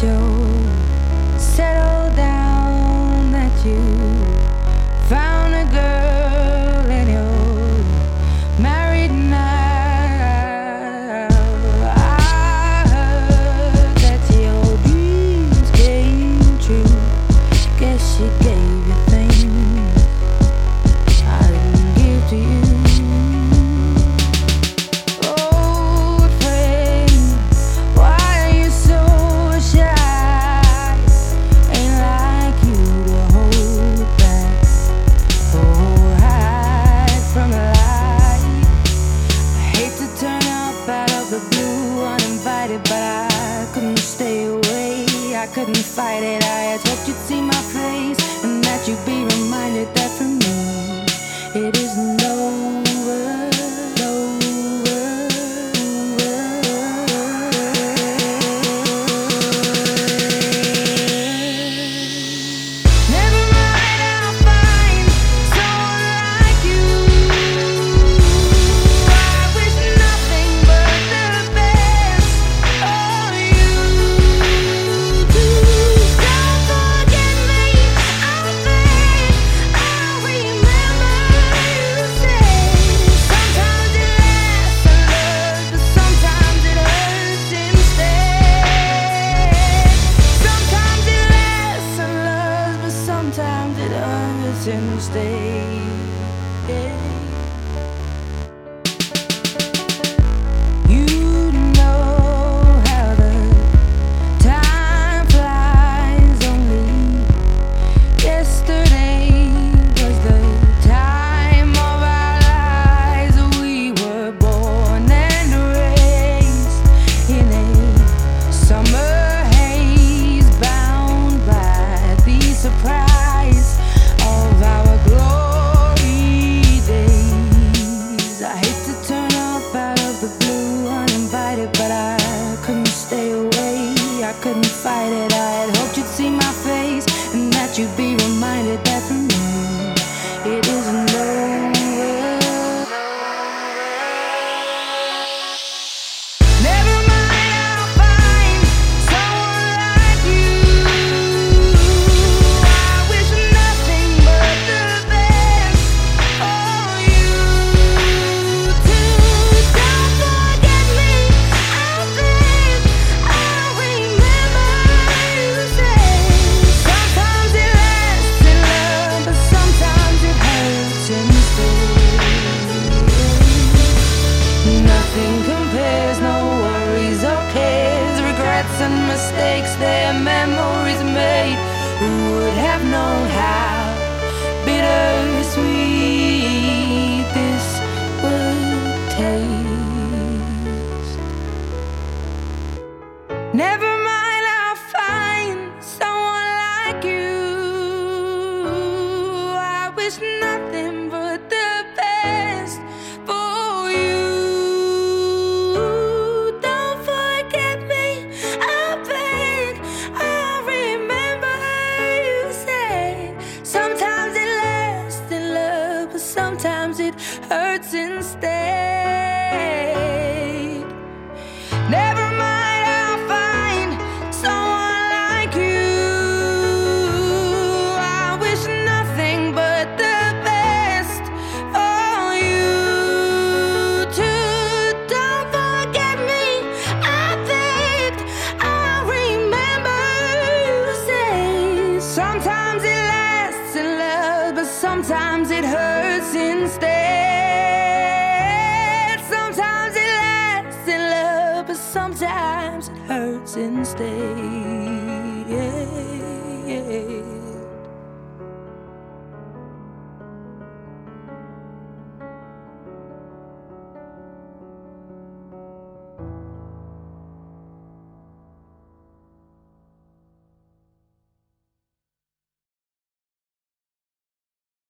you'll settle down, that you found a girl and you're married now. I heard that your dreams came true. Guess she gave you things I didn't give to you. Old friend, why are you so shy? Ain't like you to hold back or hide from the light. I hate to turn up out of the blue uninvited, but I couldn't stay away. I couldn't fight it. I had hoped you'd see my face and that you'd be reminded that for me it isn't over. Never mind, I'll find someone like you. I wish nothing but the best for you too. Don't forget me, I think I remember you say sometimes it lasts and loves, but sometimes it hurts instead. Sometimes it lasts and loves, but sometimes it hurts instead. You know how the time flies. Only yesterday was the time of our lives. We were born and raised in a summer haze, bound by the surprise of our glory days. I hate to turn up out of the blue uninvited, but I couldn't stay away. I couldn't fight it. I had hoped you'd see my face and that you'd be reminded that for me it isn't over. Never mind, I'll find someone like you. I wish nothing but the best for you too. Don't forget me, I think I remember you say sometimes it lasts in love, but sometimes it hurts instead. Nothing compares, no worries or cares, regrets and mistakes, their memories made. Who would have known how bittersweet this would taste? Never mind, I'll find someone like you. I wish nothing but the best for you. Don't forget me, I beg. I remember you said sometimes it lasts in love, but sometimes it hurts instead. Never mind, I'll find someone like you. I wish nothing but the best for you too. Don't forget me, I think I remember you say sometimes it lasts in love, but sometimes it hurts